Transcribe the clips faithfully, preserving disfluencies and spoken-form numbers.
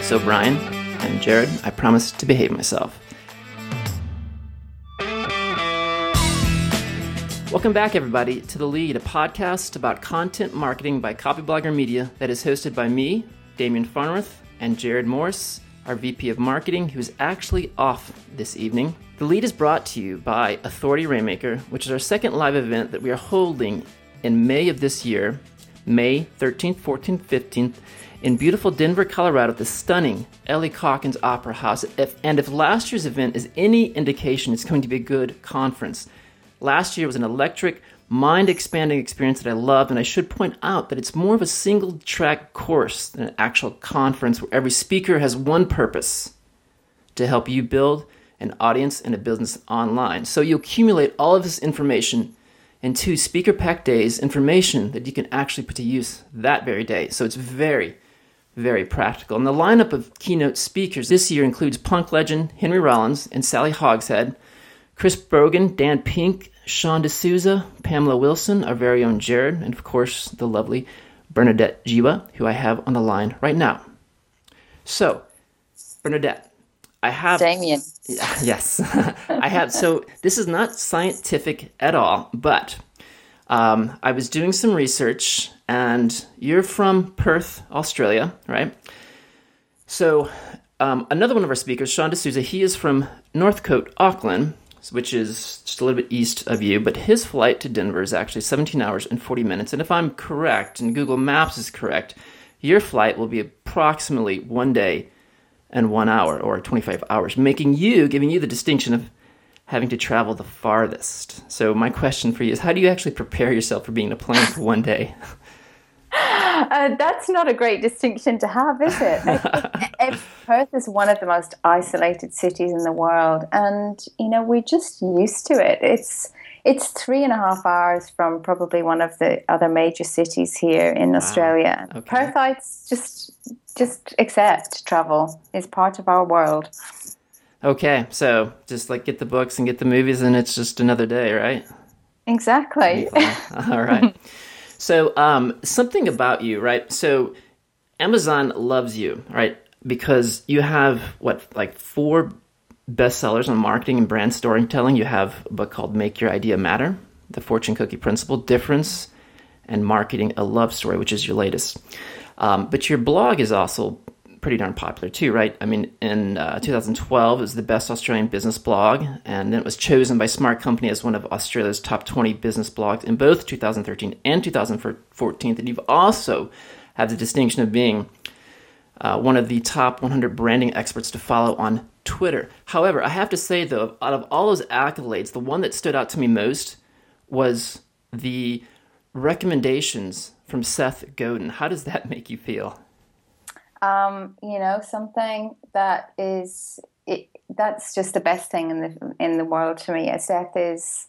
So, Brian and Jared, I promise to behave myself. Welcome back, everybody, to The Lead, a podcast about content marketing by Copyblogger Media that is hosted by me, Damian Farnworth, and Jared Morse, our V P of Marketing, who is actually off this evening. The Lead is brought to you by Authority Rainmaker, which is our second live event that we are holding in May of this year, May thirteenth, fourteenth, fifteenth, in beautiful Denver, Colorado, at the stunning Ellie Calkins Opera House. If, and if last year's event is any indication, it's going to be a good conference. Last year was an electric, mind-expanding experience that I loved, and I should point out that it's more of a single-track course than an actual conference where every speaker has one purpose: to help you build an audience and a business online. So you accumulate all of this information in two speaker-packed days, information that you can actually put to use that very day. So it's very, very practical. And the lineup of keynote speakers this year includes punk legend Henry Rollins and Sally Hogshead, Chris Brogan, Dan Pink, Sean D'Souza, Pamela Wilson, our very own Jared, and of course the lovely Bernadette Jiwa, who I have on the line right now. So, Bernadette, I have... Damian. Yes, I have. So this is not scientific at all, but um, I was doing some research, and you're from Perth, Australia, right? So um, another one of our speakers, Sean D'Souza, he is from Northcote, Auckland, which is just a little bit east of you, but his flight to Denver is actually seventeen hours and forty minutes. And if I'm correct, and Google Maps is correct, your flight will be approximately one day and one hour, or twenty-five hours, making you, giving you the distinction of having to travel the farthest. So my question for you is, how do you actually prepare yourself for being in a plane for one day? Uh, that's not a great distinction to have, is it? it, it? Perth is one of the most isolated cities in the world, and you know we're just used to it. It's it's three and a half hours from probably one of the other major cities here in wow. Australia. Okay. Perthites just just accept travel is part of our world. Okay, so just like get the books and get the movies, and it's just another day, right? Exactly. All right. So um, something about you, right? So Amazon loves you, right? Because you have, what, like four bestsellers on marketing and brand storytelling. You have a book called Make Your Idea Matter, The Fortune Cookie Principle, Difference, and Marketing a Love Story, which is your latest. Um, but your blog is also pretty darn popular too, right? I mean, in uh, two thousand twelve, it was the best Australian business blog, and then it was chosen by Smart Company as one of Australia's top twenty business blogs in both two thousand thirteen and two thousand fourteen. And you've also had the distinction of being uh, one of the top one hundred branding experts to follow on Twitter. However, I have to say, though, out of all those accolades, the one that stood out to me most was the recommendations from Seth Godin. How does that make you feel? Um, you know, something that is, it, that's just the best thing in the in the world to me. Seth is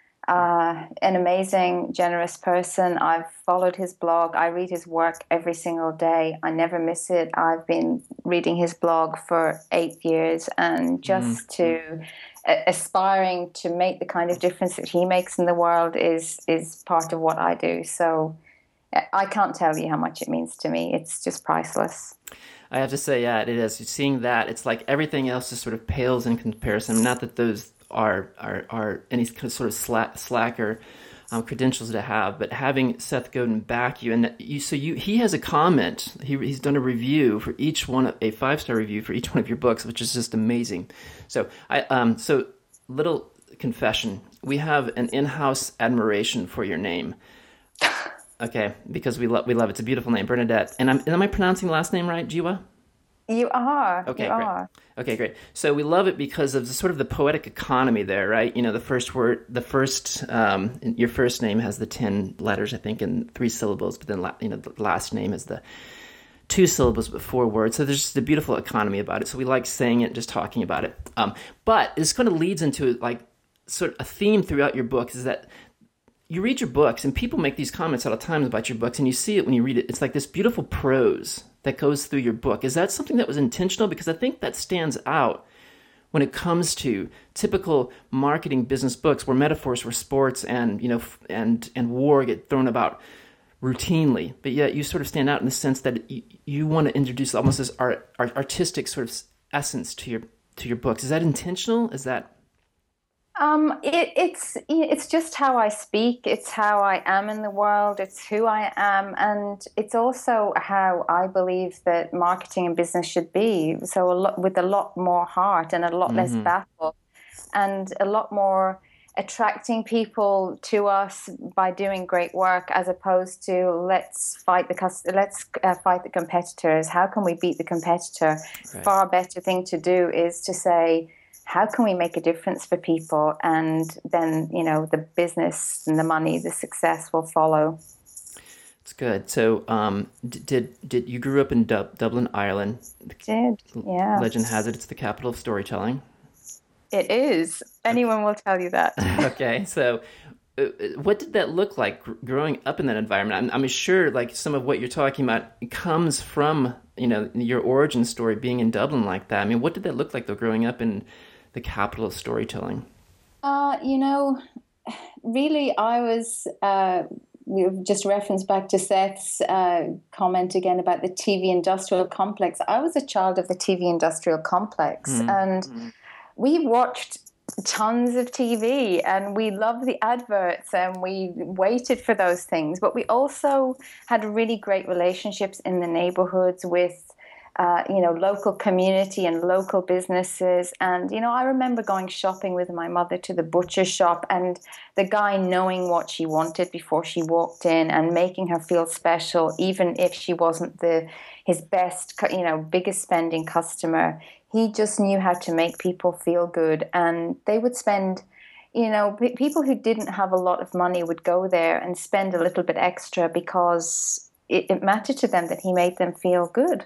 uh, an amazing, generous person. I've followed his blog. I read his work every single day. I never miss it. I've been reading his blog for eight years, and just mm-hmm. to uh, aspiring to make the kind of difference that he makes in the world is is part of what I do. So I can't tell you how much it means to me. It's just priceless. I have to say, yeah, it is. Seeing that, it's like everything else just sort of pales in comparison. Not that those are are, are any sort of slack, slacker um, credentials to have, but having Seth Godin back you, and that you, so you, he has a comment. He, he's done a review for each one, a five star review for each one of your books, which is just amazing. So I um so little confession: we have an in-house admiration for your name. Okay, because we love we love it. It's a beautiful name, Bernadette. And I'm, am I pronouncing the last name right, Jiwa? You are. Okay, you great. Are. Okay, great. So we love it because of the, sort of the poetic economy there, right? You know, the first word, the first, um, your first name has the ten letters, I think, and three syllables, but then you know the last name is the two syllables but four words. So there's just a beautiful economy about it. So we like saying it, just talking about it. Um, but this kind of leads into like sort of a theme throughout your book is that you read your books, and people make these comments all the time about your books, and you see it when you read it. It's like this beautiful prose that goes through your book. Is that something that was intentional? Because I think that stands out when it comes to typical marketing business books where metaphors for sports and, you know, and and war get thrown about routinely, but yet you sort of stand out in the sense that you, you want to introduce almost this art, art, artistic sort of essence to your to your books. Is that intentional? Is that Um, it, it's it's just how I speak. It's how I am in the world. It's who I am, and it's also how I believe that marketing and business should be. So a lot with a lot more heart and a lot mm-hmm. less battle, and a lot more attracting people to us by doing great work, as opposed to let's fight the cust- let's uh, fight the competitors. How can we beat the competitor? Right. Far better thing to do is to say, how can we make a difference for people? And then, you know, the business and the money, the success will follow. It's good. So um, did did you grew up in Du- Dublin, Ireland? I did, yeah. Legend has it it's the capital of storytelling. It is. Anyone will tell you that. Okay. So uh, what did that look like gr- growing up in that environment? I'm, I'm sure like some of what you're talking about comes from, you know, your origin story being in Dublin like that. I mean, what did that look like though growing up in the capital of storytelling? Uh, you know, really, I was, uh, we've just referenced back to Seth's uh, comment again about the T V industrial complex. I was a child of the T V industrial complex, mm-hmm. and mm-hmm. we watched tons of T V and we loved the adverts and we waited for those things. But we also had really great relationships in the neighborhoods with Uh, you know, local community and local businesses. And, you know, I remember going shopping with my mother to the butcher shop and the guy knowing what she wanted before she walked in and making her feel special, even if she wasn't the his best, you know, biggest spending customer. He just knew how to make people feel good. And they would spend, you know, p- people who didn't have a lot of money would go there and spend a little bit extra because it, it mattered to them that he made them feel good.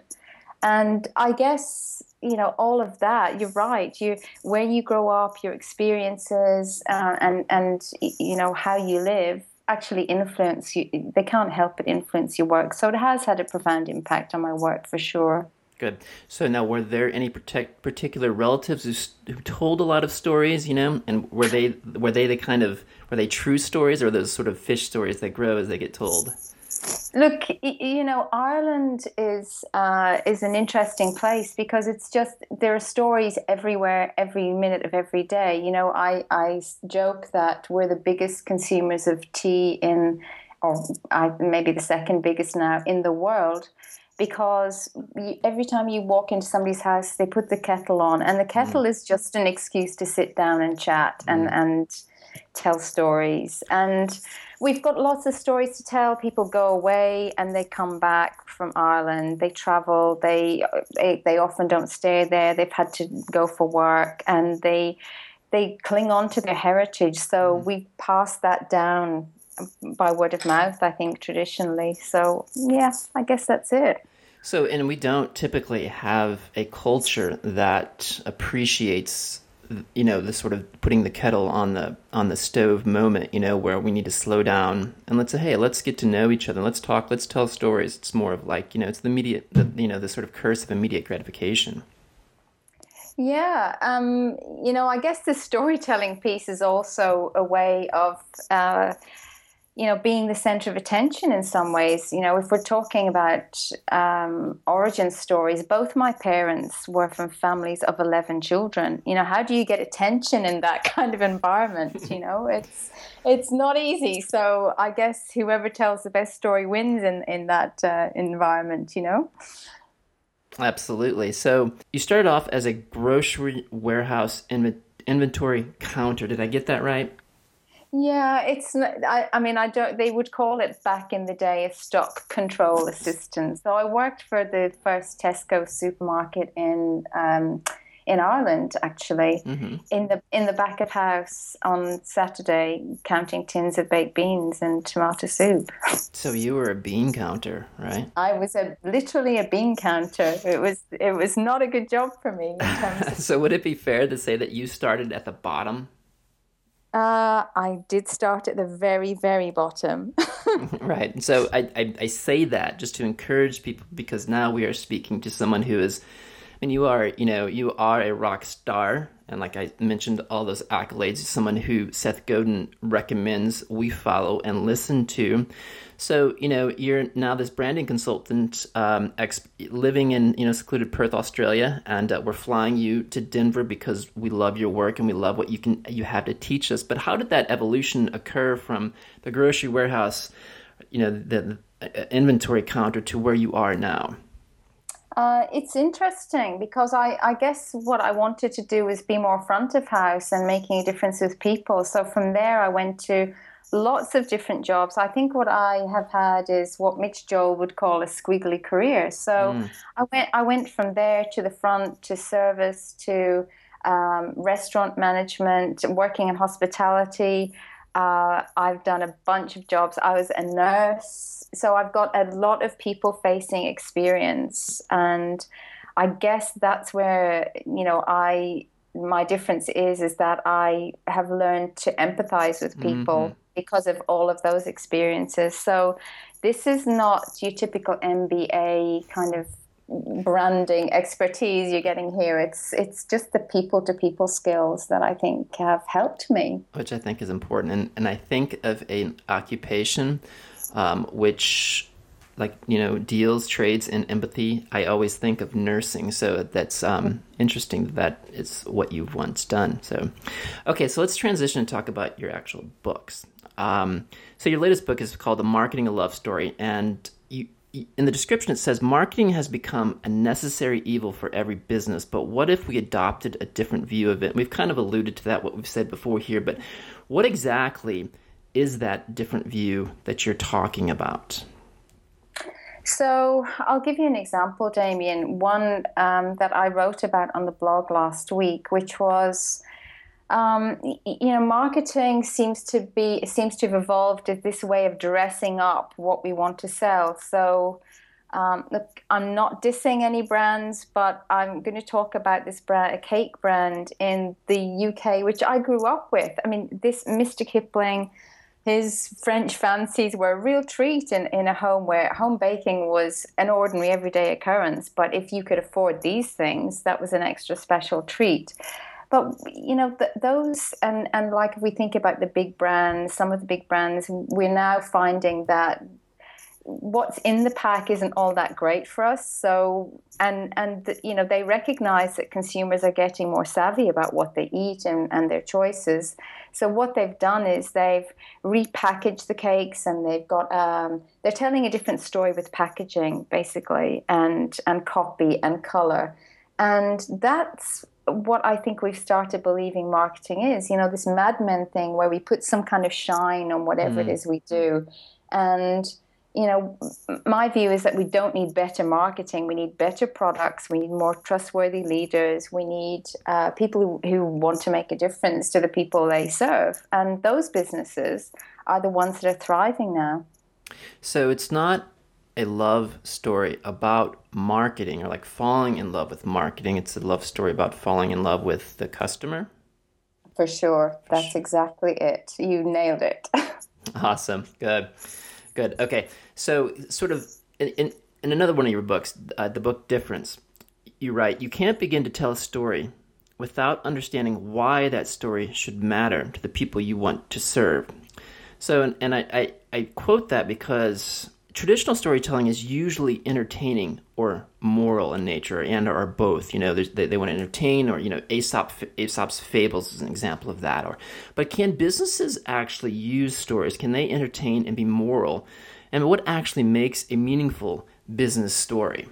And I guess, you know, all of that, you're right. You, where you grow up, your experiences uh, and, and, you know, how you live actually influence you. They can't help but influence your work. So it has had a profound impact on my work for sure. Good. So now, were there any protect, particular relatives who, who told a lot of stories, you know, and were they, were they the kind of, were they true stories or those sort of fish stories that grow as they get told? Look, you know, Ireland is uh, is an interesting place because it's just, there are stories everywhere, every minute of every day. You know, I, I joke that we're the biggest consumers of tea in, or I, maybe the second biggest now in the world, because every time you walk into somebody's house, they put the kettle on, and the kettle mm. is just an excuse to sit down and chat and, mm. and tell stories. And we've got lots of stories to tell. People go away and they come back from Ireland. They travel. They they, they often don't stay there. They've had to go for work, and they they cling on to their heritage. So mm. we pass that down by word of mouth, I think, traditionally. So yeah, I guess that's it. So, and we don't typically have a culture that appreciates, you know, the sort of putting the kettle on the on the stove moment, you know, where we need to slow down and let's say, hey, let's get to know each other. Let's talk. Let's tell stories. It's more of like, you know, it's the immediate, the, you know, the sort of curse of immediate gratification. Yeah. Um, you know, I guess the storytelling piece is also a way of, uh, you know, being the center of attention in some ways. You know, if we're talking about um, origin stories, both my parents were from families of eleven children. You know, how do you get attention in that kind of environment? You know, it's it's not easy. So I guess whoever tells the best story wins in, in that uh, environment, you know? Absolutely. So you started off as a grocery warehouse inv- inventory counter. Did I get that right? Yeah, it's. I, I mean, I don't. They would call it back in the day a stock control assistant. So I worked for the first Tesco supermarket in um, in Ireland, actually, mm-hmm. in the in the back of house on Saturday, counting tins of baked beans and tomato soup. So you were a bean counter, right? I was a literally a bean counter. It was it was not a good job for me. In terms of... So would it be fair to say that you started at the bottom? Uh, I did start at the very, very bottom. Right. So I, I, I say that just to encourage people, because now we are speaking to someone who is, I mean, you are, you know, you are a rock star. And like I mentioned, all those accolades, someone who Seth Godin recommends we follow and listen to. So, you know, you're now this branding consultant, um, ex- living in, you know, secluded Perth, Australia, and uh, we're flying you to Denver because we love your work and we love what you can you have to teach us. But how did that evolution occur from the grocery warehouse, you know, the, the inventory counter to where you are now? Uh, it's interesting because I, I guess what I wanted to do was be more front of house and making a difference with people. So from there, I went to lots of different jobs. I think what I have had is what Mitch Joel would call a squiggly career. So Mm. I went I went from there to the front to service to um, restaurant management, working in hospitality. Uh, I've done a bunch of jobs. I was a nurse, so I've got a lot of people-facing experience, and I guess that's where you know I my difference is is that I have learned to empathize with Hmm. people because of all of those experiences. So this is not your typical M B A kind of branding expertise you're getting here. It's it's just the people to people skills that I think have helped me. Which I think is important. And, and I think of an occupation um, which, like, you know, deals, trades, and empathy. I always think of nursing. So that's um, interesting that that is what you've once done. So, okay, so let's transition and talk about your actual books. Um, so your latest book is called The Marketing of Love Story. And you, in the description, it says marketing has become a necessary evil for every business, but what if we adopted a different view of it? We've kind of alluded to that, what we've said before here, but what exactly is that different view that you're talking about? So I'll give you an example, Damien. One um, that I wrote about on the blog last week, which was, um, you know, marketing seems to be seems to have evolved as this way of dressing up what we want to sell. So, um, look, I'm not dissing any brands, but I'm going to talk about this brand, a cake brand in the U K, which I grew up with. I mean, this Mister Kipling. His French fancies were a real treat in, in a home where home baking was an ordinary everyday occurrence. But if you could afford these things, that was an extra special treat. But you know th- those and and like if we think about the big brands, some of the big brands, we're now finding that what's in the pack isn't all that great for us. So, and and you know they recognize that consumers are getting more savvy about what they eat and, and their choices. So what they've done is they've repackaged the cakes, and they've got um, they're telling a different story with packaging basically, and and copy and color, and that's what I think we've started believing marketing is. You know, this Mad Men thing where we put some kind of shine on whatever it Mm. is we do, and you know, my view is that we don't need better marketing. We need better products. We need more trustworthy leaders. We need uh, people who, who want to make a difference to the people they serve. And those businesses are the ones that are thriving now. So it's not a love story about marketing or like falling in love with marketing. It's a love story about falling in love with the customer. For sure. That's exactly it. You nailed it. Awesome. Good. Good. Okay. So, sort of in, in, in another one of your books, uh, the book Difference, you write, you can't begin to tell a story without understanding why that story should matter to the people you want to serve. So, and, and I, I, I quote that because traditional storytelling is usually entertaining or moral in nature, and or both. You know, there's- they, they want to entertain, or you know, Aesop Aesop's fables is an example of that. Or, but can businesses actually use stories? Can they entertain and be moral? And what actually makes a meaningful business story?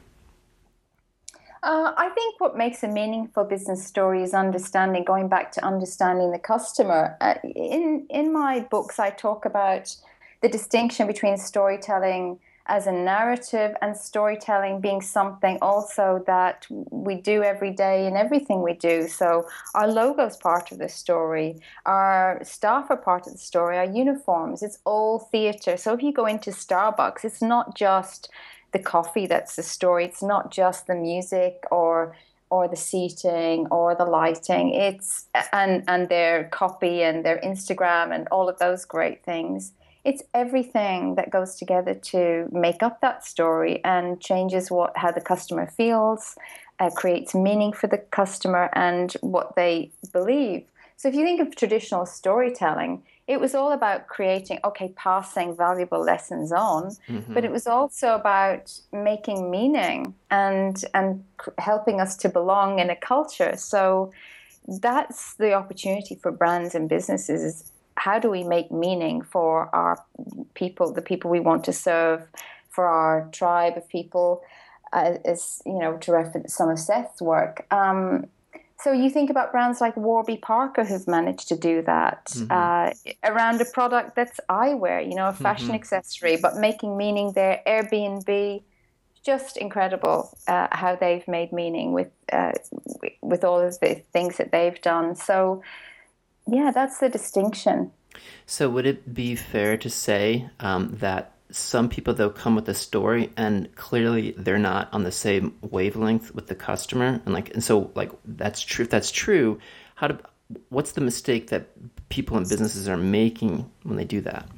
Uh, I think what makes a meaningful business story is understanding, going back to understanding the customer. Uh, in in my books, I talk about the distinction between storytelling as a narrative and storytelling being something also that we do every day in everything we do. So our logo is part of the story, our staff are part of the story, our uniforms, it's all theater. So if you go into Starbucks, it's not just the coffee that's the story. It's not just the music or or the seating or the lighting. It's and and their copy and their Instagram and all of those great things. It's everything that goes together to make up that story and changes what how the customer feels, uh, creates meaning for the customer and what they believe. So if you think of traditional storytelling, it was all about creating, okay, passing valuable lessons on, mm-hmm. but it was also about making meaning and and helping us to belong in a culture. So that's the opportunity for brands and businesses is how do we make meaning for our people, the people we want to serve, for our tribe of people, uh, as, you know, to reference some of Seth's work. Um, So you think about brands like Warby Parker who've managed to do that mm-hmm. uh, around a product that's eyewear, you know, a fashion mm-hmm. accessory, but making meaning there. Airbnb, just incredible uh, how they've made meaning with uh, with all of the things that they've done. So, yeah, that's the distinction. So would it be fair to say um, that some people, though, come with a story and clearly they're not on the same wavelength with the customer, and like, and so like that's true. If that's true, how do what's the mistake that people and businesses are making when they do that?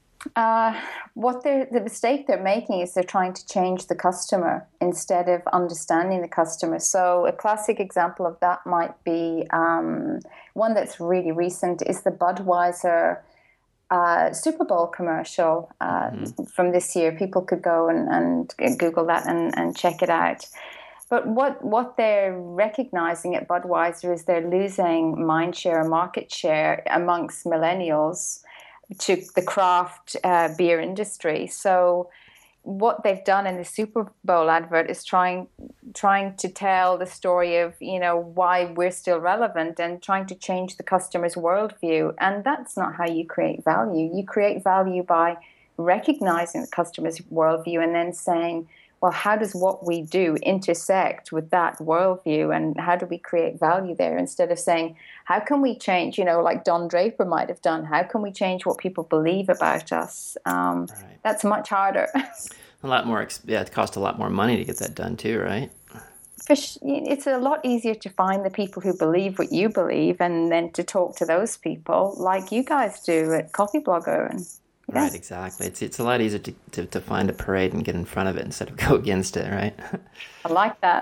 Uh, what they're the mistake they're making is they're trying to change the customer instead of understanding the customer. So a classic example of that might be um, one that's really recent is the Budweiser Uh, Super Bowl commercial uh, mm-hmm. from this year. People could go and, and Google that and, and check it out. But what, what they're recognizing at Budweiser is they're losing mind share, market share amongst millennials to the craft uh, beer industry. So what they've done in the Super Bowl advert is trying trying to tell the story of, you know, why we're still relevant and trying to change the customer's worldview. And that's not how you create value. You create value by recognizing the customer's worldview and then saying, well, how does what we do intersect with that worldview, and how do we create value there, instead of saying, how can we change, you know, like Don Draper might have done, how can we change what people believe about us? Um, right. That's much harder. A lot more, yeah, it costs a lot more money to get that done too, right? It's a lot easier to find the people who believe what you believe and then to talk to those people like you guys do at Copyblogger. And yeah. Right, exactly. It's it's a lot easier to, to, to find a parade and get in front of it instead of go against it, right? I like that.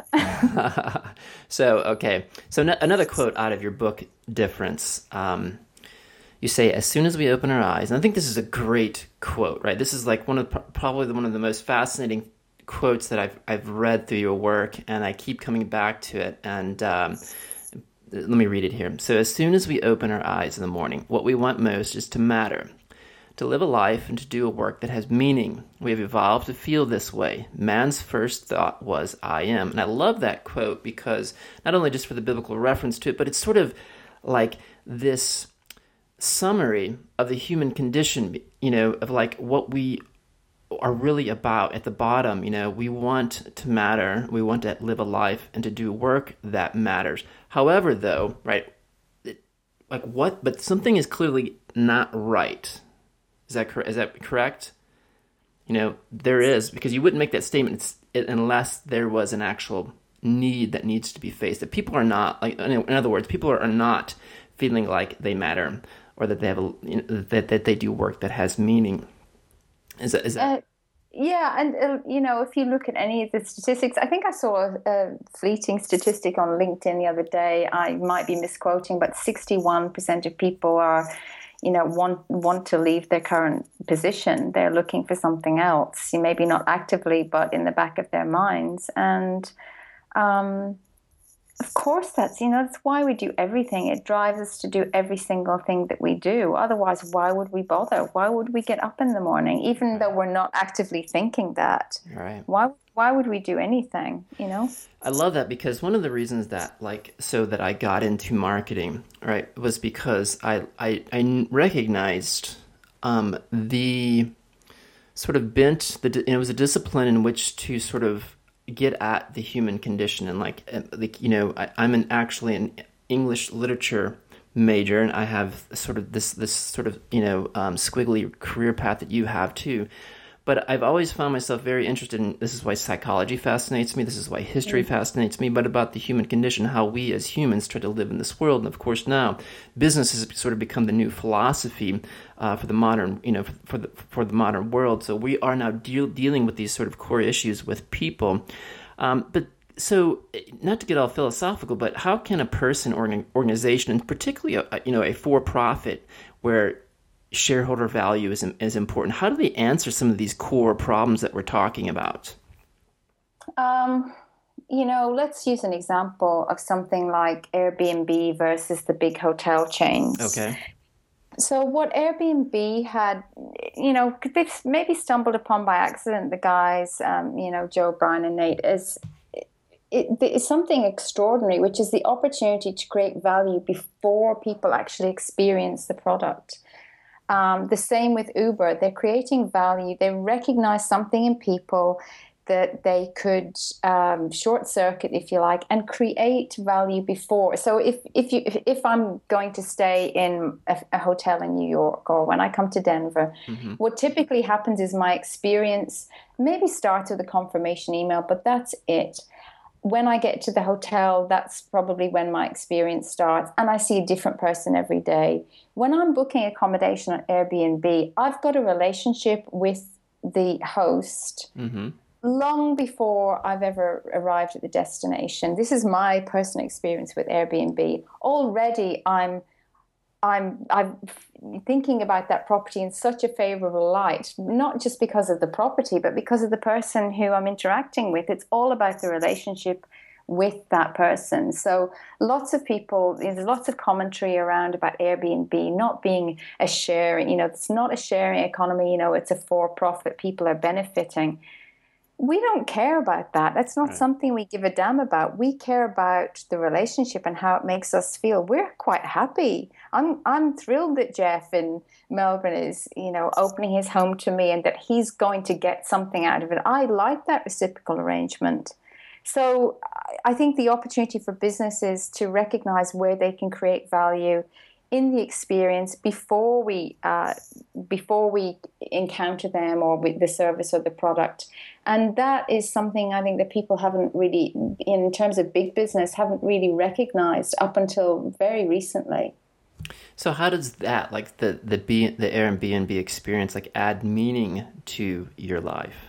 So, okay. So no, another quote out of your book, Difference. Um, you say, as soon as we open our eyes, and I think this is a great quote, right? This is like one of the, probably one of the most fascinating quotes that I've I've read through your work, and I keep coming back to it. And um, let me read it here. So, as soon as we open our eyes in the morning, what we want most is to matter, to live a life and to do a work that has meaning. We have evolved to feel this way. Man's first thought was, I am. And I love that quote because not only just for the biblical reference to it, but it's sort of like this summary of the human condition, you know, of like what we are really about at the bottom. You know, we want to matter. We want to live a life and to do work that matters. However, though, right, it, like what, but something is clearly not right. Is that correct? Is that correct? You know, there is, because you wouldn't make that statement unless there was an actual need that needs to be faced. That people are not, like, in other words, people are not feeling like they matter, or that they have a, you know, that that they do work that has meaning. Is that? Is that? Uh, yeah, and uh, you know, if you look at any of the statistics, I think I saw a, a fleeting statistic on LinkedIn the other day. I might be misquoting, but sixty-one percent of people are, you know, want want to leave their current position. They're looking for something else, maybe not actively, but in the back of their minds. And um, of course, that's, you know, that's why we do everything. It drives us to do every single thing that we do. Otherwise, why would we bother? Why would we get up in the morning, even though we're not actively thinking that? Right. Why why would we do anything, you know? I love that, because one of the reasons that, like, so that I got into marketing, right, was because I I, I recognized um, the sort of bent, the it was a discipline in which to sort of get at the human condition. And like, like you know, I, I'm an actually an English literature major, and I have sort of this this sort of, you know, um, squiggly career path that you have too. But I've always found myself very interested in, this is why psychology fascinates me, this is why history mm-hmm. fascinates me, but about the human condition, how we as humans try to live in this world. And of course now, business has sort of become the new philosophy uh, for the modern, you know, for the for the modern world. So we are now deal, dealing with these sort of core issues with people. Um, but So, not to get all philosophical, but how can a person or an organization, and particularly a, you know a for-profit, where shareholder value is is important, how do they answer some of these core problems that we're talking about? Um, you know, let's use an example of something like Airbnb versus the big hotel chains. Okay. So what Airbnb had, you know, they maybe stumbled upon by accident, the guys, um, you know, Joe, Brian, and Nate, is it, it's something extraordinary, which is the opportunity to create value before people actually experience the product. Um, the same with Uber. They're creating value. They recognize something in people that they could um, short circuit, if you like, and create value before. So if if you if, if I'm going to stay in a, a hotel in New York, or when I come to Denver, mm-hmm. what typically happens is my experience maybe starts with a confirmation email, but that's it. When I get to the hotel, that's probably when my experience starts, and I see a different person every day. When I'm booking accommodation on Airbnb, I've got a relationship with the host mm-hmm. long before I've ever arrived at the destination. This is my personal experience with Airbnb. Already, I'm I'm I'm thinking about that property in such a favorable light, not just because of the property, but because of the person who I'm interacting with. It's all about the relationship with that person. So lots of people, there's lots of commentary around about Airbnb not being a sharing, you know, it's not a sharing economy, you know, it's a for-profit, people are benefiting. We don't care about that. That's not right. something we give a damn about. We care about the relationship and how it makes us feel. We're quite happy. I'm I'm thrilled that Jeff in Melbourne is, you know, opening his home to me and that he's going to get something out of it. I like that reciprocal arrangement. So I think the opportunity for businesses to recognize where they can create value in the experience before we uh, before we encounter them or with the service or the product. And that is something I think that people haven't really, in terms of big business, haven't really recognized up until very recently. So how does that, like the the B, the Airbnb experience, like add meaning to your life?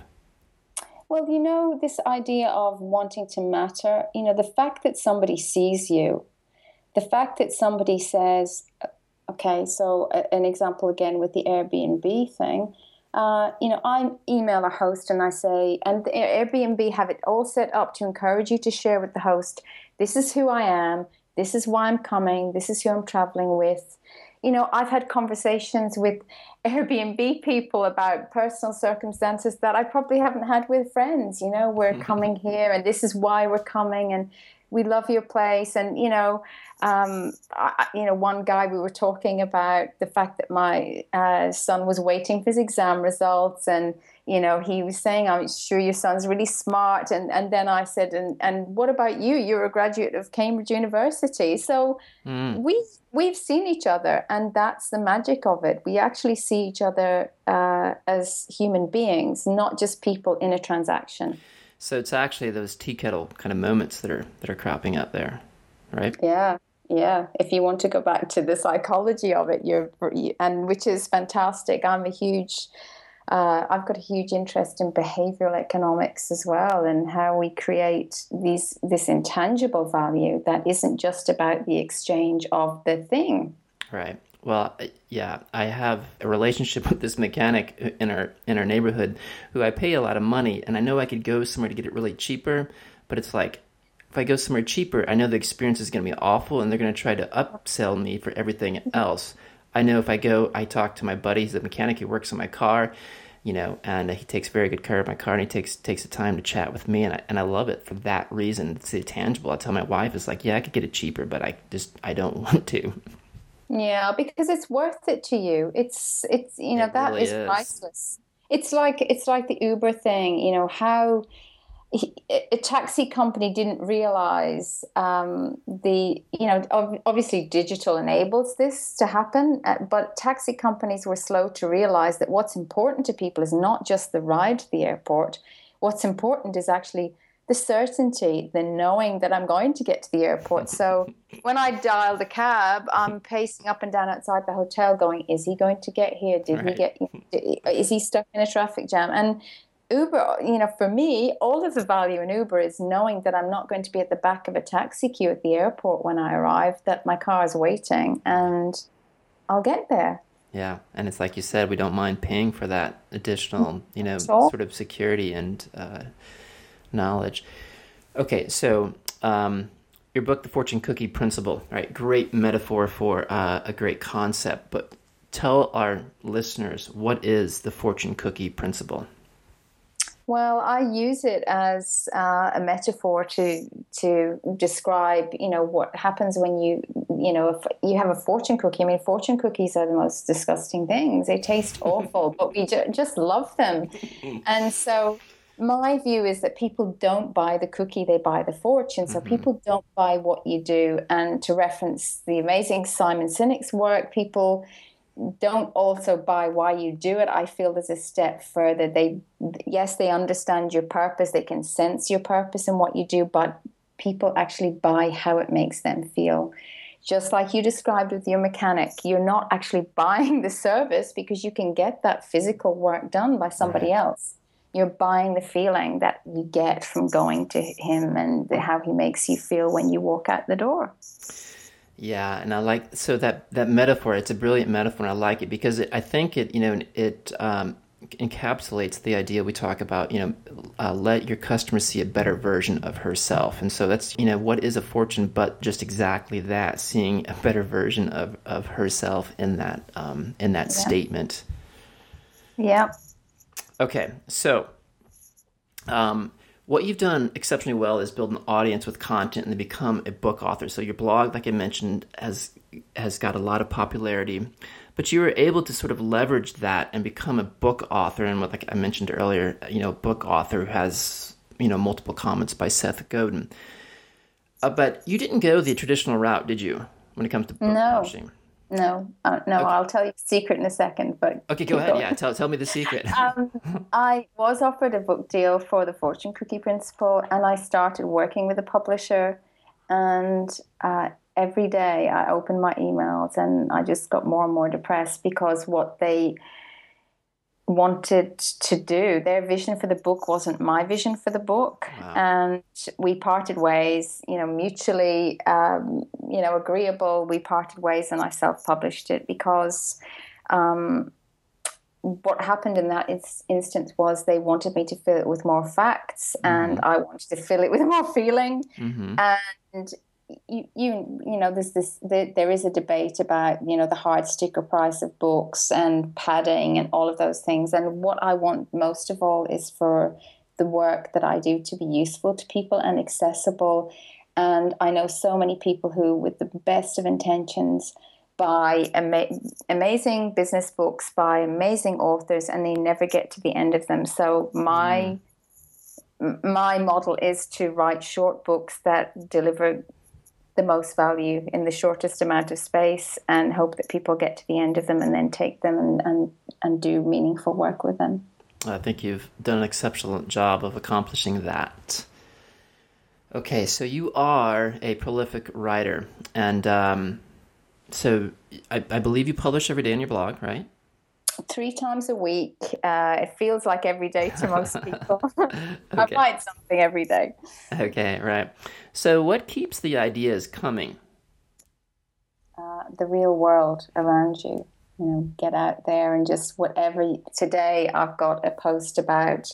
Well, you know, this idea of wanting to matter, you know, the fact that somebody sees you, the fact that somebody says, okay, so an example again with the Airbnb thing, uh, you know, I email a host and I say, and the Airbnb have it all set up to encourage you to share with the host, this is who I am, this is why I'm coming, this is who I'm traveling with. You know, I've had conversations with Airbnb people about personal circumstances that I probably haven't had with friends. You know, we're coming here and this is why we're coming and we love your place. And, you know, um, I, you know, one guy, we were talking about the fact that my uh, son was waiting for his exam results. And, you know, he was saying, I'm sure your son's really smart. And, and then I said, and, and what about you? You're a graduate of Cambridge University. So mm. we, we've seen each other, and that's the magic of it. We actually see each other uh, as human beings, not just people in a transaction. So it's actually those tea kettle kind of moments that are that are cropping up there, right? Yeah, yeah. If you want to go back to the psychology of it, you're and which is fantastic. I'm a huge, uh, I've got a huge interest in behavioral economics as well, and how we create these this intangible value that isn't just about the exchange of the thing. Right. Well, yeah, I have a relationship with this mechanic in our in our neighborhood who I pay a lot of money, and I know I could go somewhere to get it really cheaper, but it's like, if I go somewhere cheaper, I know the experience is going to be awful, and they're going to try to upsell me for everything else. I know if I go, I talk to my buddy, he's a mechanic who works on my car, you know, and he takes very good care of my car, and he takes takes the time to chat with me, and I, and I love it for that reason. It's tangible. I tell my wife, it's like, yeah, I could get it cheaper, but I just, I don't want to. Yeah, because it's worth it to you. It's it's you know it that really is, is priceless. It's like it's like the Uber thing. You know how he, a taxi company didn't realize um, the you know obviously digital enables this to happen, uh, but taxi companies were slow to realize that what's important to people is not just the ride to the airport. What's important is actually the certainty, the knowing that I'm going to get to the airport. So when I dial the cab, I'm pacing up and down outside the hotel going, is he going to get here? Did right. he get, is he stuck in a traffic jam? And Uber, you know, for me, all of the value in Uber is knowing that I'm not going to be at the back of a taxi queue at the airport when I arrive, that my car is waiting and I'll get there. Yeah, and it's like you said, we don't mind paying for that additional, you know, So, sort of security and uh, knowledge. Okay, so um, your book, The Fortune Cookie Principle, right? Great metaphor for uh, a great concept, but tell our listeners, what is the Fortune Cookie Principle? well, I use it as uh, a metaphor to to describe, you know, what happens when you, you know, if you have a fortune cookie. I mean, fortune cookies are the most disgusting things. They taste awful, but we ju- just love them. And so my view is that people don't buy the cookie, they buy the fortune. So Mm-hmm. people don't buy what you do. And to reference the amazing Simon Sinek's work, people don't also buy why you do it. I feel there's a step further. They, yes, they understand your purpose. They can sense your purpose in what you do, but people actually buy how it makes them feel. Just like you described with your mechanic, you're not actually buying the service because you can get that physical work done by somebody Right. else. You're buying the feeling that you get from going to him and how he makes you feel when you walk out the door. Yeah, and I like so that that metaphor. It's a brilliant metaphor, and I like it because it, I think it, you know, it um, encapsulates the idea we talk about. You know, uh, let your customer see a better version of herself, and so that's, you know, what is a fortune, but just exactly that, seeing a better version of, of herself in that um, in that Yeah. statement. Yeah. Okay, so um, what you've done exceptionally well is build an audience with content and then become a book author. So your blog, like I mentioned, has has got a lot of popularity, but you were able to sort of leverage that and become a book author. And what, like I mentioned earlier, you know, a book author who has, you know, multiple comments by Seth Godin. Uh, but you didn't go the traditional route, did you, when it comes to book No. publishing? No, uh, no, Okay, I'll tell you a secret in a second, but okay, go keep ahead. going. Yeah, tell tell me the secret. Um, I was offered a book deal for the Fortune Cookie Principle, and I started working with a publisher. And uh, every day I opened my emails, and I just got more and more depressed because what they wanted to do, their vision for the book wasn't my vision for the book. Wow. And we parted ways, you know, mutually, um, you know, agreeable. We parted ways, and I self-published it because um, what happened in that is, instance was they wanted me to fill it with more facts, and Mm-hmm. I wanted to fill it with more feeling. Mm-hmm. And you, you, you know, there's this, there, there is a debate about, you know, the hard sticker price of books and padding and all of those things. And what I want most of all is for the work that I do to be useful to people and accessible. And I know so many people who, with the best of intentions, buy ama- amazing business books by amazing authors, and they never get to the end of them. So my Mm. my model is to write short books that deliver the most value in the shortest amount of space, and hope that people get to the end of them and then take them and, and, and do meaningful work with them. I think you've done an exceptional job of accomplishing that. Okay, so you are a prolific writer, and um, so I, I believe you publish every day on your blog, right? Three times a week. Uh, it feels like every day to most people. I Okay, write something every day. okay, right. So what keeps the ideas coming? Uh, the real world around you. You know, get out there and just whatever. You, today, I've got a post about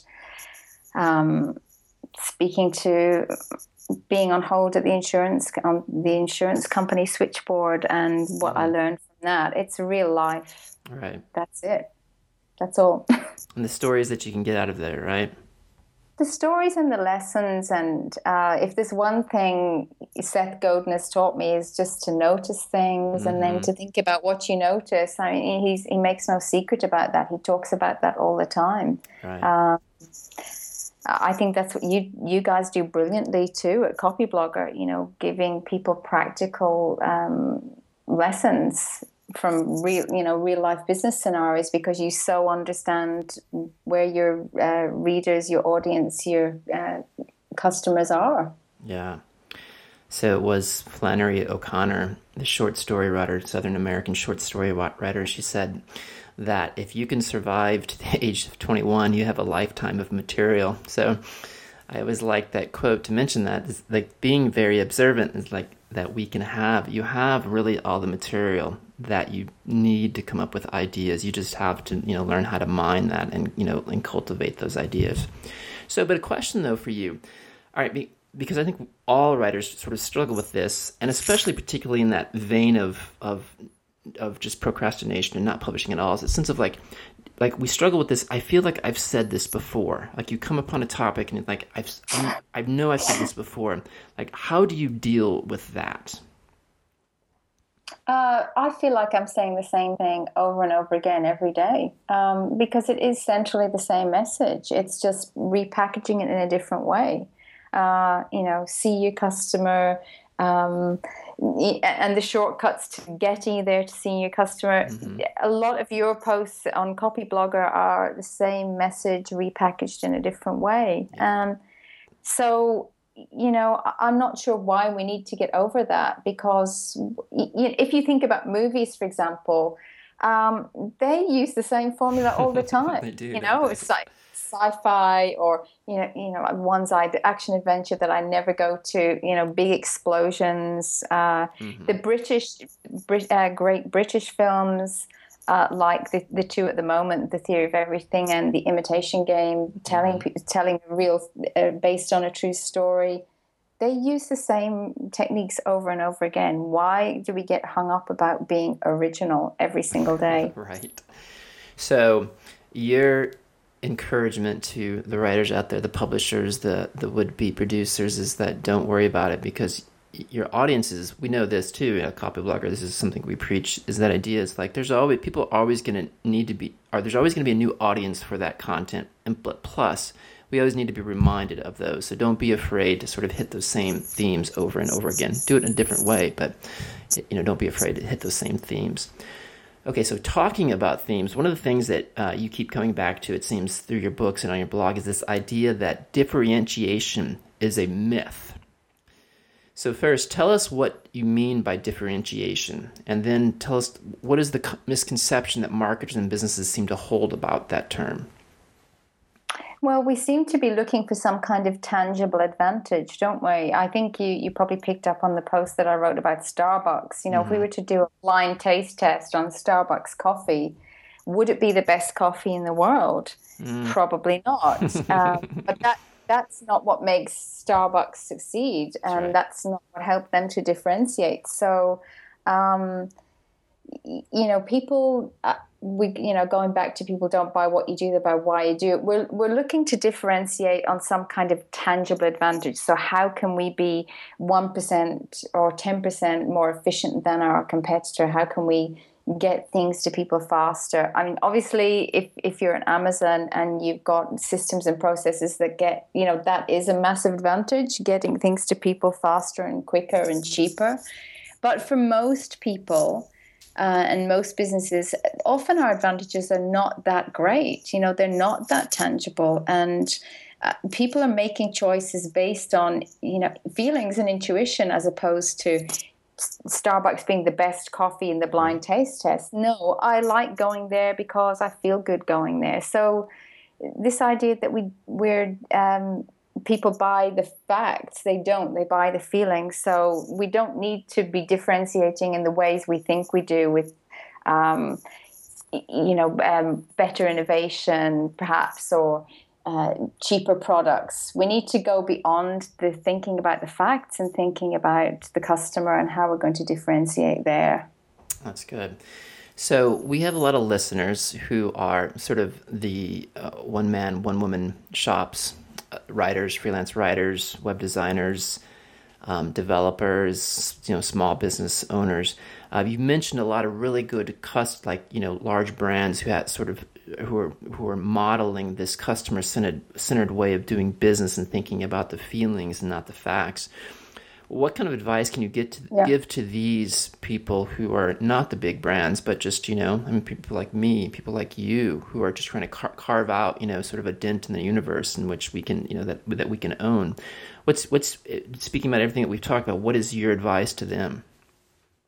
um, speaking to, being on hold at the insurance on the insurance company switchboard, and what I Mm, learned from that. It's real life. right. That's it. That's all. And the stories that you can get out of there, right? The stories and the lessons, and uh, if there's one thing Seth Godin has taught me, is just to notice things and then Mm-hmm. to think about what you notice. I mean, he's, he makes no secret about that. He talks about that all the time. Right. Uh, I think that's what you you guys do brilliantly too at Copyblogger. You know, giving people practical um, lessons from real, you know, real life business scenarios, because you so understand where your uh, readers, your audience, your uh, customers are. Yeah. So it was Flannery O'Connor, the short story writer, Southern American short story writer. She said, that if you can survive to the age of twenty-one, you have a lifetime of material. So I always like that quote to mention that. It's like being very observant is like that we can have, you have really all the material that you need to come up with ideas. You just have to, you know, learn how to mine that and, you know, and cultivate those ideas. So, but a question though for you, all right, because I think all writers sort of struggle with this, and especially particularly in that vein of, of, of just procrastination and not publishing at all, is a sense of like, like we struggle with this. I feel like I've said this before. Like you come upon a topic and it's like, I've, I know I've said this before. Like, how do you deal with that? Uh, I feel like I'm saying the same thing over and over again every day um, because it is essentially the same message. It's just repackaging it in a different way. Uh, you know, see your customer, um, and the shortcuts to getting there to seeing your customer. Mm-hmm. A lot of your posts on Copyblogger are the same message repackaged in a different way. Yeah. Um, so, you know, I'm not sure why we need to get over that, because if you think about movies, for example, um, they use the same formula all the time. They do. You know, it's like sci-fi or, you know, you know, one side, the action adventure that I never go to, you know, big explosions, uh, mm-hmm. the British, Brit, uh, great British films, uh, like the, the two at the moment, The Theory of Everything and The Imitation Game, telling mm-hmm. telling a real, uh, based on a true story. They use the same techniques over and over again. Why do we get hung up about being original every single day? Right. So you're encouragement to the writers out there, the publishers, the the would-be producers, is that don't worry about it, because your audiences, we know this too at Copyblogger, this is something we preach, is that idea is like there's always, people are always going to need to be, or there's always going to be a new audience for that content, and plus we always need to be reminded of those. So don't be afraid to sort of hit those same themes over and over again. Do it in a different way, but you know, don't be afraid to hit those same themes. Okay, so talking about themes, one of the things that uh, you keep coming back to, it seems, through your books and on your blog, is this idea that differentiation is a myth. So first, tell us what you mean by differentiation, and then tell us what is the misconception that marketers and businesses seem to hold about that term. Well, we seem to be looking for some kind of tangible advantage, don't we? I think you, you probably picked up on the post that I wrote about Starbucks. You know, mm-hmm. if we were to do a blind taste test on Starbucks coffee, would it be the best coffee in the world? Mm. Probably not. um, but that that's not what makes Starbucks succeed, and that's, right. that's not what helped them to differentiate. So, um, you know, people... Uh, we, you know, going back to people don't buy what you do, they buy why you do it. We're, we're looking to differentiate on some kind of tangible advantage. So how can we be one percent or ten percent more efficient than our competitor? How can we get things to people faster? I mean, obviously, if, if you're an Amazon and you've got systems and processes that get, you know, that is a massive advantage, getting things to people faster and quicker and cheaper. But for most people, Uh, and most businesses, often our advantages are not that great. You know, they're not that tangible. And uh, people are making choices based on, you know, feelings and intuition, as opposed to Starbucks being the best coffee in the blind taste test. No, I like going there because I feel good going there. So this idea that we, we're... Um, people buy the facts, they don't, they buy the feelings. So we don't need to be differentiating in the ways we think we do with, um, you know, um, better innovation perhaps, or uh, cheaper products. We need to go beyond the thinking about the facts and thinking about the customer and how we're going to differentiate there. That's good. So we have a lot of listeners who are sort of the uh, one-man, one-woman shops, writers, freelance writers, web designers, um, developers, you know, small business owners. Uh, you mentioned a lot of really good, cust- like you know, large brands who had sort of who are who are modeling this customer centered centered way of doing business and thinking about the feelings and not the facts. What kind of advice can you get to yeah. give to these people who are not the big brands, but just, you know, I mean, people like me, people like you, who are just trying to car- carve out, you know, sort of a dent in the universe in which we can, you know, that that we can own. What's what's speaking about everything that we've talked about? What is your advice to them?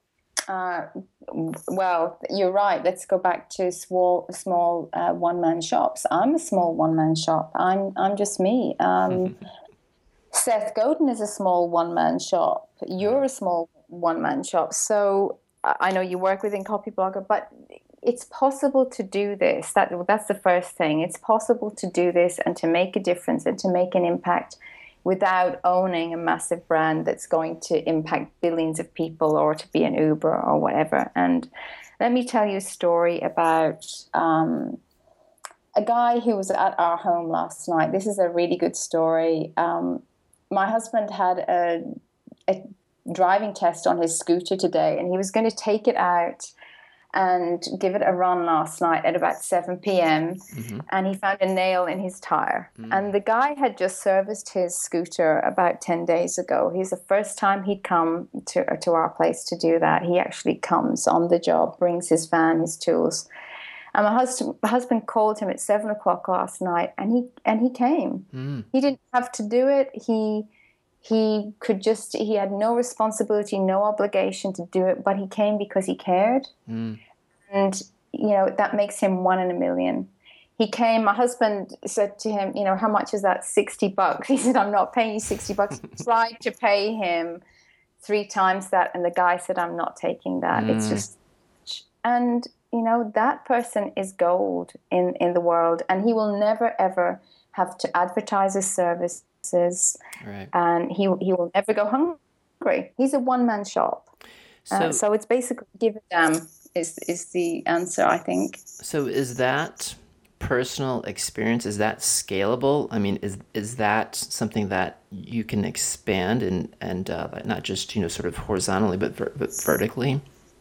Uh, well, you're right. Let's go back to small, small uh, one-man shops. I'm a small one-man shop. I'm, I'm just me. Um, Seth Godin is a small one-man shop. You're a small one-man shop. So I know you work within Copyblogger, but it's possible to do this. That that's the first thing. It's possible to do this and to make a difference and to make an impact without owning a massive brand that's going to impact billions of people or to be an Uber or whatever. And let me tell you a story about um, a guy who was at our home last night. This is a really good story. Um, my husband had a, a driving test on his scooter today, and he was going to take it out and give it a run last night at about seven p.m. Mm-hmm. And he found a nail in his tire. Mm. And the guy had just serviced his scooter about ten days ago. He's the first time he'd come to, to our place to do that. He actually comes on the job, brings his van, his tools. And my husband, my husband called him at seven o'clock last night, and he and he came. Mm. He didn't have to do it. He he could just, he had no responsibility, no obligation to do it, but he came because he cared. Mm. And, you know, that makes him one in a million. He came, my husband said to him, you know, how much is that? sixty bucks. He said, I'm not paying you sixty bucks. Tried to pay him three times that. And the guy said, I'm not taking that. Mm. It's just, and, you know, that person is gold in, in the world, and he will never, ever have to advertise his services. Right. And he he will never go hungry. He's a one-man shop. So, uh, so it's basically give a damn is, is the answer, I think. So is that personal experience, is that scalable? I mean, is is that something that you can expand and, and uh, not just, you know, sort of horizontally, but, ver- but vertically?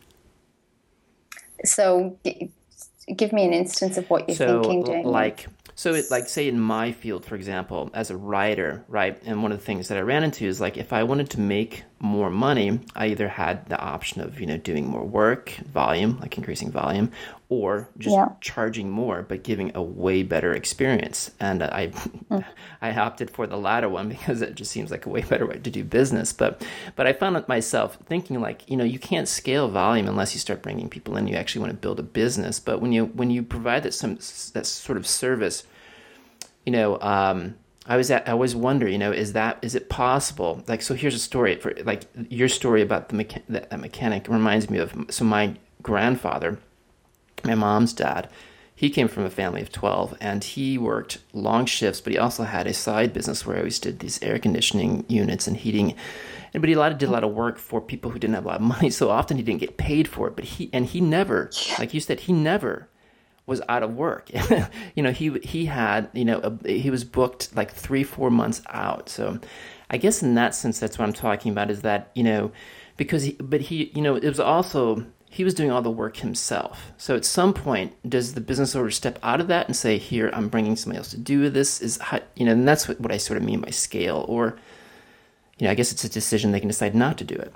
So g- give me an instance of what you're so, thinking, Jamie. Like, so it, like, say in my field, for example, as a writer, right? And one of the things that I ran into is like, if I wanted to make more money, I either had the option of, you know, doing more work, volume, like increasing volume, or just yeah. charging more, but giving a way better experience. And I mm. I opted for the latter one because it just seems like a way better way to do business. But but I found myself thinking like, you know, you can't scale volume unless you start bringing people in. You actually want to build a business. But when you when you provide that some that sort of service, you know, um, I was at, I always wonder, you know, is that is it possible? Like, so here's a story for like your story about the mecha- that, that mechanic reminds me of. So my grandfather, my mom's dad, he came from a family of twelve, and he worked long shifts, but he also had a side business where he always did these air conditioning units and heating. And but he a lot of, did a lot of work for people who didn't have a lot of money, so often he didn't get paid for it. But he and he never, like you said, he never was out of work. you know, he he had, you know, a, he was booked like three, four months out. So I guess in that sense, that's what I'm talking about is that, you know, because, he, but he, you know, it was also, he was doing all the work himself. So at some point, does the business owner step out of that and say, here, I'm bringing somebody else to do this? Is, how, you know, and that's what, what I sort of mean by scale. Or, you know, I guess it's a decision they can decide not to do it.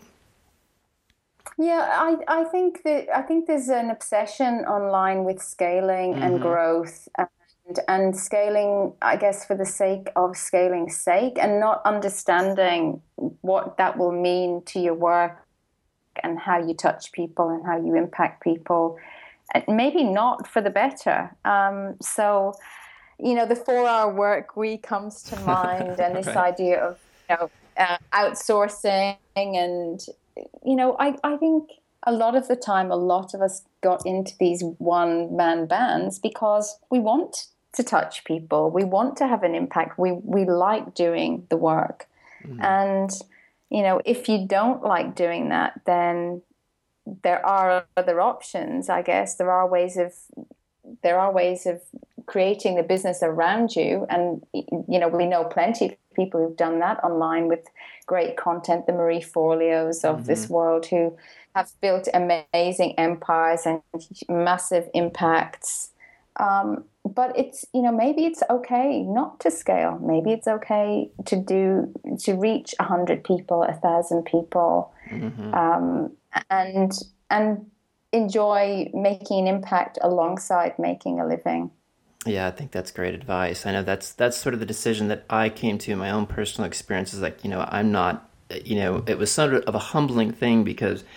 Yeah, I, I think that I think there's an obsession online with scaling mm-hmm. and growth and and scaling, I guess, for the sake of scaling's sake, and not understanding what that will mean to your work and how you touch people and how you impact people, and maybe not for the better. Um, so, you know, the four-hour work week comes to mind, and this right. idea of, you know, uh, outsourcing and. You know, I, I think a lot of the time, a lot of us got into these one-man bands because we want to touch people. We want to have an impact. We we like doing the work. Mm. And, you know, if you don't like doing that, then there are other options, I guess. There are ways of there are ways of creating the business around you. And, you know, we know plenty of people who've done that online with great content, the Marie Forleos of mm-hmm. this world, who have built amazing empires and massive impacts. Um, but it's, you know, maybe it's okay not to scale. Maybe it's okay to do, to reach a hundred people, a thousand people, mm-hmm. um, and, and enjoy making an impact alongside making a living. Yeah, I think that's great advice. I know that's that's sort of the decision that I came to in my own personal experiences. Like, you know, I'm not, you know, it was sort of a humbling thing because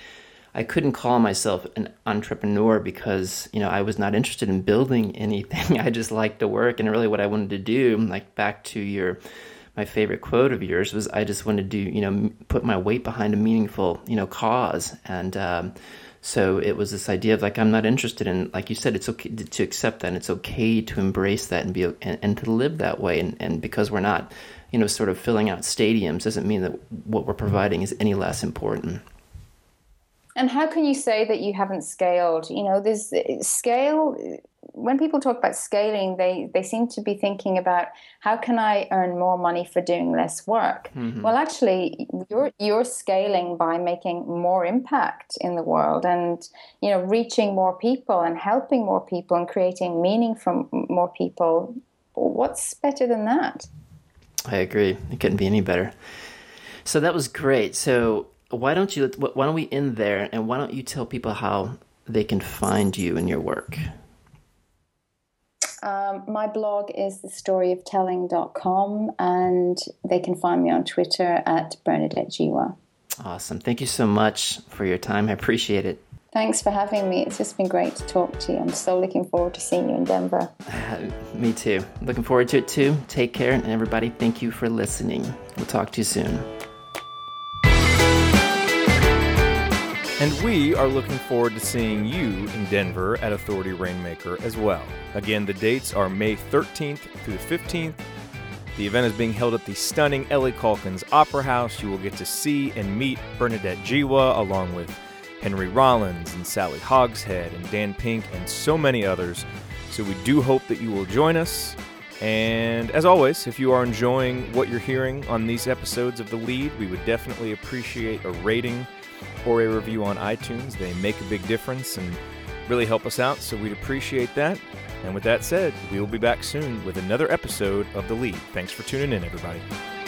I couldn't call myself an entrepreneur because, you know, I was not interested in building anything. I just liked to work. And really what I wanted to do, like back to your, my favorite quote of yours was, I just wanted to, you know, put my weight behind a meaningful, you know, cause. And um, so it was this idea of like, I'm not interested in, like you said, it's okay to accept that. And it's okay to embrace that and be, and, and to live that way. And, and because we're not, you know, sort of filling out stadiums doesn't mean that what we're providing is any less important. And how can you say that you haven't scaled? You know, there's scale. When people talk about scaling, they, they seem to be thinking about how can I earn more money for doing less work? Mm-hmm. Well, actually, you're you're scaling by making more impact in the world, and you know, reaching more people and helping more people and creating meaning from more people. What's better than that? I agree. It couldn't be any better. So that was great. So. Why don't you? Why don't we end there, and why don't you tell people how they can find you and your work? Um, my blog is the story of telling dot com, and they can find me on Twitter at Bernadette Jiwa. Awesome. Thank you so much for your time. I appreciate it. Thanks for having me. It's just been great to talk to you. I'm so looking forward to seeing you in Denver. Uh, me too. Looking forward to it too. Take care, and everybody, thank you for listening. We'll talk to you soon. And we are looking forward to seeing you in Denver at Authority Rainmaker as well. Again, the dates are May thirteenth through the fifteenth. The event is being held at the stunning Ellie Calkins Opera House. You will get to see and meet Bernadette Jiwa along with Henry Rollins and Sally Hogshead and Dan Pink and so many others. So we do hope that you will join us. And as always, if you are enjoying what you're hearing on these episodes of The Lead, we would definitely appreciate a rating or a review on iTunes. They make a big difference and really help us out, so we'd appreciate that. And with that said, we will be back soon with another episode of The Lead. Thanks for tuning in, everybody.